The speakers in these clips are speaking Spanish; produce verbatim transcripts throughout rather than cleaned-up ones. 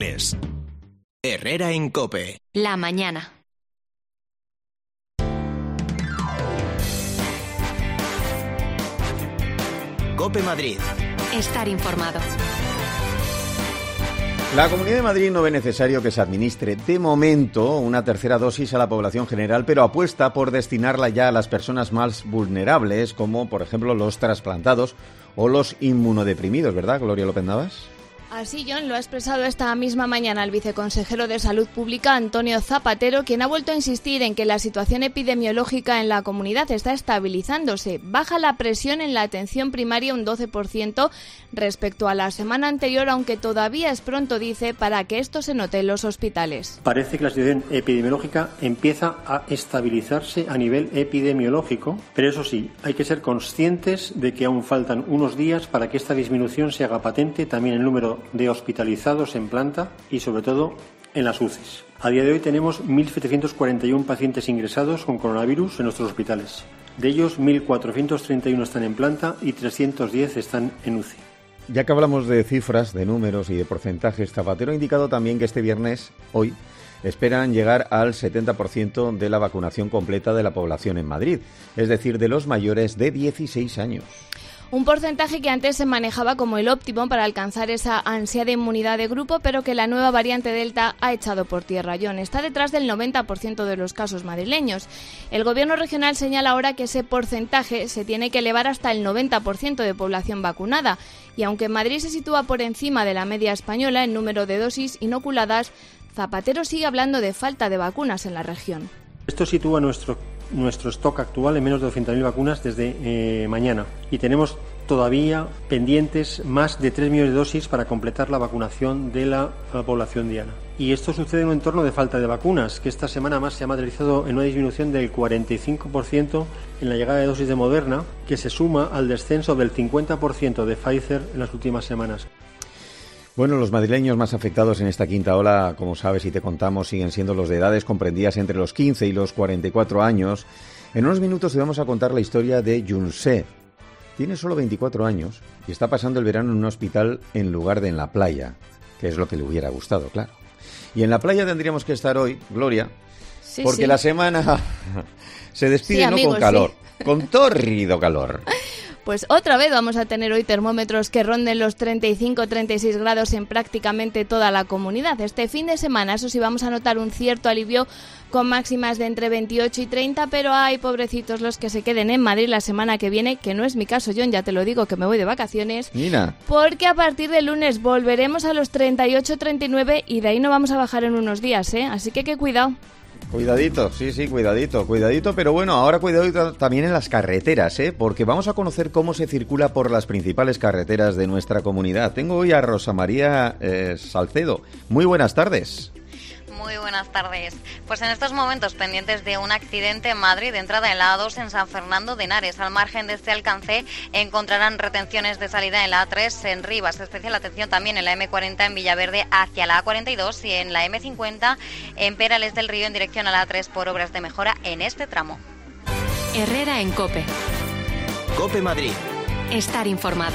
Herrera en COPE. La mañana. COPE Madrid. Estar informado. La Comunidad de Madrid no ve necesario que se administre de momento una tercera dosis a la población general, pero apuesta por destinarla ya a las personas más vulnerables, como por ejemplo los trasplantados o los inmunodeprimidos, ¿verdad, Gloria López Navas? Así, John, lo ha expresado esta misma mañana el viceconsejero de Salud Pública, Antonio Zapatero, quien ha vuelto a insistir en que la situación epidemiológica en la comunidad está estabilizándose. Baja la presión en la atención primaria un doce por ciento respecto a la semana anterior, aunque todavía es pronto, dice, para que esto se note en los hospitales. Parece que la situación epidemiológica empieza a estabilizarse a nivel epidemiológico, pero eso sí, hay que ser conscientes de que aún faltan unos días para que esta disminución se haga patente también en el número de hospitalizados en planta y sobre todo en las U C Is. A día de hoy tenemos mil setecientos cuarenta y uno pacientes ingresados con coronavirus en nuestros hospitales. De ellos, mil cuatrocientos treinta y uno están en planta y trescientos diez están en U C I. Ya que hablamos de cifras, de números y de porcentajes, Zapatero ha indicado también que este viernes, hoy, esperan llegar al setenta por ciento de la vacunación completa de la población en Madrid, es decir, de los mayores de dieciséis años. Un porcentaje que antes se manejaba como el óptimo para alcanzar esa ansiada inmunidad de grupo, pero que la nueva variante Delta ha echado por tierra. John está detrás del noventa por ciento de los casos madrileños. El gobierno regional señala ahora que ese porcentaje se tiene que elevar hasta el noventa por ciento de población vacunada. Y aunque Madrid se sitúa por encima de la media española en número de dosis inoculadas, Zapatero sigue hablando de falta de vacunas en la región. Esto sitúa nuestro nuestro stock actual en menos de doscientas mil vacunas desde eh, mañana y tenemos todavía pendientes más de tres millones de dosis para completar la vacunación de la, la población diana. Y esto sucede en un entorno de falta de vacunas, que esta semana más se ha materializado en una disminución del cuarenta y cinco por ciento en la llegada de dosis de Moderna, que se suma al descenso del cincuenta por ciento de Pfizer en las últimas semanas. Bueno, los madrileños más afectados en esta quinta ola, como sabes y te contamos, siguen siendo los de edades comprendidas entre los quince y los cuarenta y cuatro años. En unos minutos te vamos a contar la historia de Junse. Tiene solo veinticuatro años y está pasando el verano en un hospital en lugar de en la playa, que es lo que le hubiera gustado, claro. Y en la playa tendríamos que estar hoy, Gloria, sí, porque sí. La semana se despide sí, no amigos, con calor, sí. Con tórrido calor. Pues otra vez vamos a tener hoy termómetros que ronden los treinta y cinco a treinta y seis grados en prácticamente toda la comunidad. Este fin de semana, eso sí, vamos a notar un cierto alivio con máximas de entre veintiocho y treinta, pero hay pobrecitos los que se queden en Madrid la semana que viene, que no es mi caso, John, ya te lo digo, que me voy de vacaciones. Mira. Porque a partir del lunes volveremos a los treinta y ocho, treinta y nueve y de ahí no vamos a bajar en unos días, ¿eh? Así que que cuidado. Cuidadito, sí, sí, cuidadito, cuidadito, pero bueno, ahora cuidadito también en las carreteras, ¿eh? Porque vamos a conocer cómo se circula por las principales carreteras de nuestra comunidad. Tengo hoy a Rosa María eh, Salcedo. Muy buenas tardes. Muy buenas tardes. Pues en estos momentos pendientes de un accidente en Madrid, de entrada en la A dos en San Fernando de Henares. Al margen de este alcance encontrarán retenciones de salida en la A tres en Rivas. Especial atención también en la eme cuarenta en Villaverde hacia la A cuarenta y dos y en la eme cincuenta en Perales del Río en dirección a la A tres por obras de mejora en este tramo. Herrera en COPE. COPE Madrid. Estar informado.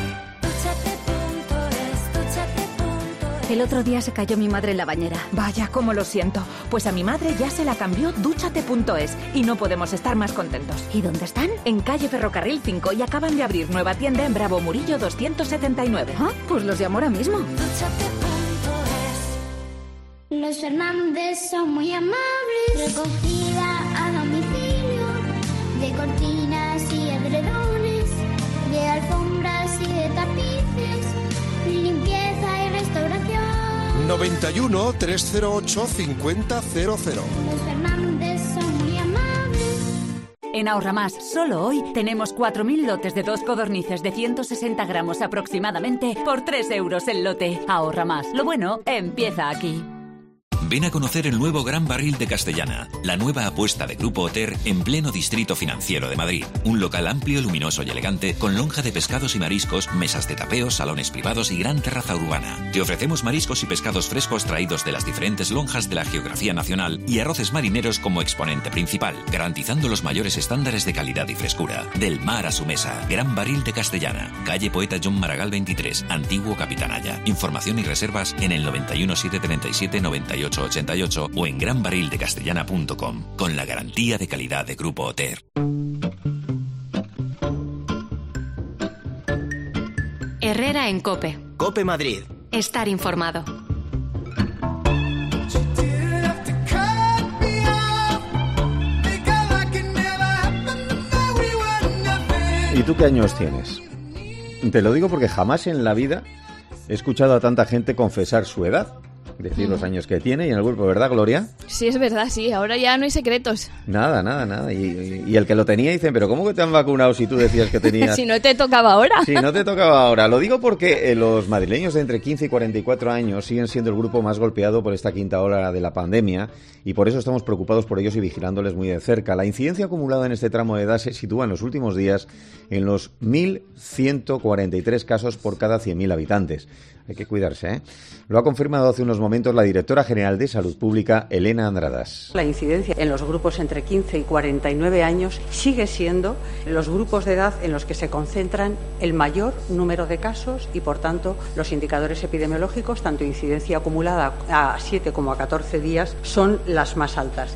El otro día se cayó mi madre en la bañera. Vaya, cómo lo siento. Pues a mi madre ya se la cambió Dúchate punto es y no podemos estar más contentos. ¿Y dónde están? En calle Ferrocarril cinco y acaban de abrir nueva tienda en Bravo Murillo doscientos setenta y nueve. Ah, pues los llamo ahora mismo. Dúchate punto es. Los Fernández son muy amables. Recogida a domicilio de cortinas y edredones, de alfombras y de tapices, limpieza y restauración. noventa y uno, trescientos ocho, cincuenta cero cero. Los Fernández son muy amables. En Ahorramás, solo hoy, tenemos cuatro mil lotes de dos codornices de ciento sesenta gramos aproximadamente por tres euros el lote. Ahorramás, lo bueno empieza aquí. Ven a conocer el nuevo Gran Barril de Castellana, la nueva apuesta de Grupo Oter en pleno distrito financiero de Madrid. Un local amplio, luminoso y elegante, con lonja de pescados y mariscos, mesas de tapeos, salones privados y gran terraza urbana. Te ofrecemos mariscos y pescados frescos traídos de las diferentes lonjas de la geografía nacional y arroces marineros como exponente principal, garantizando los mayores estándares de calidad y frescura. Del mar a su mesa, Gran Barril de Castellana, calle Poeta John Maragall veintitrés, Antiguo Capitanaya. Información y reservas en el noventa y uno, setecientos treinta y siete, noventa y ocho ochenta y ocho o en gran barril de castellana punto com, con la garantía de calidad de Grupo Oter. Herrera en COPE. COPE Madrid. Estar informado. ¿Y tú qué años tienes? Te lo digo porque jamás en la vida he escuchado a tanta gente confesar su edad, decir mm. los años que tiene y en el grupo, ¿verdad, Gloria? Sí, es verdad, sí, ahora ya no hay secretos. Nada, nada, nada. Y, y, y el que lo tenía dicen, pero ¿cómo que te han vacunado si tú decías que tenías...? Si no te tocaba ahora. Si no te tocaba ahora. Lo digo porque eh, los madrileños de entre quince y cuarenta y cuatro años siguen siendo el grupo más golpeado por esta quinta ola de la pandemia y por eso estamos preocupados por ellos y vigilándoles muy de cerca. La incidencia acumulada en este tramo de edad se sitúa en los últimos días en los mil ciento cuarenta y tres casos por cada cien mil habitantes. Hay que cuidarse, ¿eh? Lo ha confirmado hace unos momentos la directora general de Salud Pública, Elena Andradas. La incidencia en los grupos entre quince y cuarenta y nueve años sigue siendo los grupos de edad en los que se concentran el mayor número de casos y, por tanto, los indicadores epidemiológicos, tanto incidencia acumulada a siete como a catorce días, son las más altas.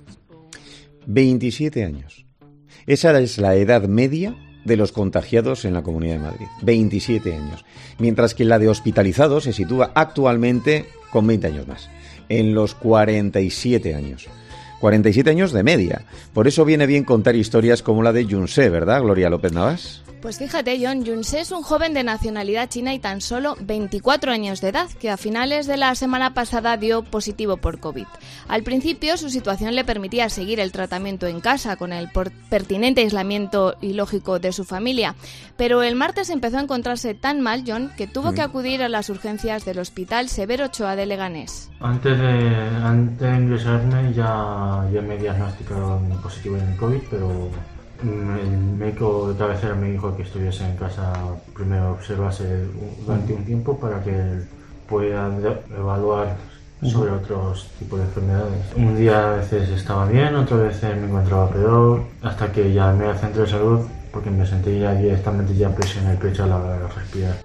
veintisiete años. Esa es la edad media de los contagiados en la Comunidad de Madrid, veintisiete años, mientras que la de hospitalizados se sitúa actualmente con veinte años más, en los cuarenta y siete años. cuarenta y siete años de media. Por eso viene bien contar historias como la de Yunse, ¿verdad, Gloria López Navas? Pues fíjate, John, Yunse es un joven de nacionalidad china y tan solo veinticuatro años de edad, que a finales de la semana pasada dio positivo por COVID. Al principio, su situación le permitía seguir el tratamiento en casa, con el pertinente aislamiento y lógico de su familia. Pero el martes empezó a encontrarse tan mal, John, que tuvo mm. que acudir a las urgencias del Hospital Severo Ochoa de Leganés. Antes de, antes de ingresarme ya, ya me diagnosticaron positivo en el COVID, pero... el médico de cabecera me dijo que estuviese en casa, primero observase durante un tiempo para que pueda evaluar sobre otros tipos de enfermedades. Un día a veces estaba bien, otras veces me encontraba peor, hasta que llamé al centro de salud porque me sentía directamente ya presión en el pecho a la hora de respirar.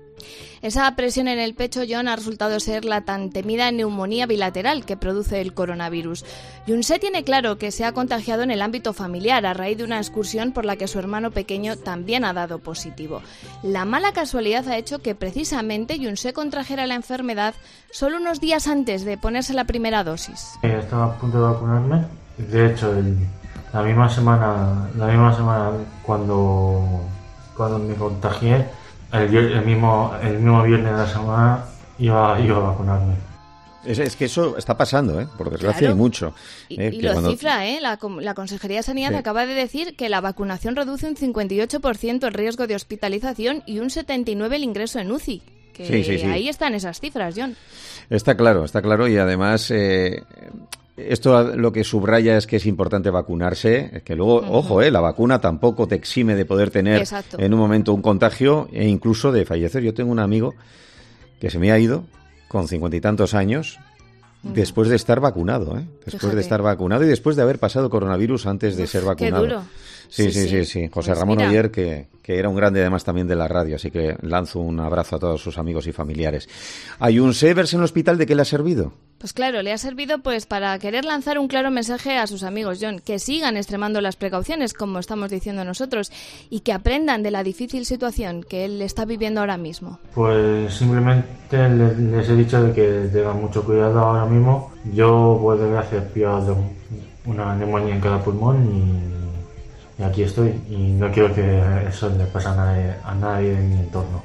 Esa presión en el pecho, John, ha resultado ser la tan temida neumonía bilateral que produce el coronavirus. Yunse tiene claro que se ha contagiado en el ámbito familiar a raíz de una excursión por la que su hermano pequeño también ha dado positivo. La mala casualidad ha hecho que precisamente Yunse contrajera la enfermedad solo unos días antes de ponerse la primera dosis. Estaba a punto de vacunarme. De hecho, el, la misma semana, la misma semana cuando, cuando me contagié, El, el, mismo, el mismo viernes de la semana iba, iba a vacunarme. Es, es que eso está pasando, ¿eh? Por desgracia, claro. y mucho. Y, ¿eh? y que lo cuando... cifra, ¿eh? La, la Consejería de Sanidad sí. acaba de decir que la vacunación reduce un cincuenta y ocho por ciento el riesgo de hospitalización y un setenta y nueve por ciento el ingreso en U C I. Que sí, sí, sí. Ahí están esas cifras, John. Está claro, está claro, y además... Eh... Esto lo que subraya es que es importante vacunarse, que luego, uh-huh. ojo, eh, la vacuna tampoco te exime de poder tener Exacto. en un momento un contagio e incluso de fallecer. Yo tengo un amigo que se me ha ido con cincuenta y tantos años uh-huh. después de estar vacunado, ¿eh? Después Fíjate. de estar vacunado y después de haber pasado coronavirus antes de Uf, ser vacunado. Qué duro. Sí, sí, sí, sí, sí, sí. José pues Ramón mira. Oyer, que, que era un grande además también de la radio, así que lanzo un abrazo a todos sus amigos y familiares. ¿A Yunse verse en el hospital de qué le ha servido? Pues claro, le ha servido pues para querer lanzar un claro mensaje a sus amigos, John, que sigan extremando las precauciones, como estamos diciendo nosotros, y que aprendan de la difícil situación que él está viviendo ahora mismo. Pues simplemente les, les he dicho de que tengan mucho cuidado ahora mismo. Yo, por desgracia, he pillado una neumonía en cada pulmón y... Y aquí estoy, y no quiero que eso le pase a nadie, a nadie de mi entorno.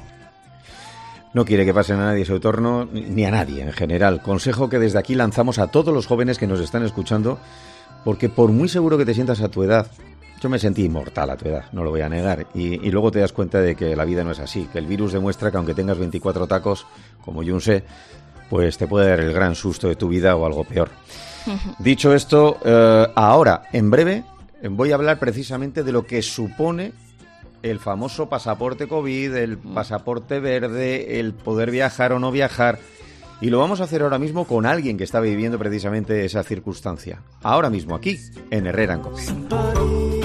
No quiere que pase a nadie de su entorno, ni a nadie en general. Consejo que desde aquí lanzamos a todos los jóvenes que nos están escuchando, porque por muy seguro que te sientas a tu edad, yo me sentí inmortal a tu edad, no lo voy a negar, y, y luego te das cuenta de que la vida no es así, que el virus demuestra que aunque tengas veinticuatro tacos, como Yunse, pues te puede dar el gran susto de tu vida o algo peor. Dicho esto, eh, ahora, en breve, voy a hablar precisamente de lo que supone el famoso pasaporte COVID, el pasaporte verde, el poder viajar o no viajar. Y lo vamos a hacer ahora mismo con alguien que está viviendo precisamente esa circunstancia. Ahora mismo aquí, en Herrera en COPE.